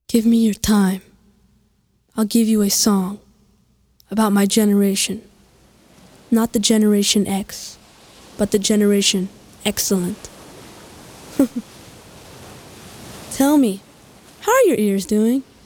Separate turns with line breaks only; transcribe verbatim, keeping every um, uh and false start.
Give me your time. I'll give you a song about my generation. Not the Generation X, but the Generation Excellent. Tell me, how are your ears doing?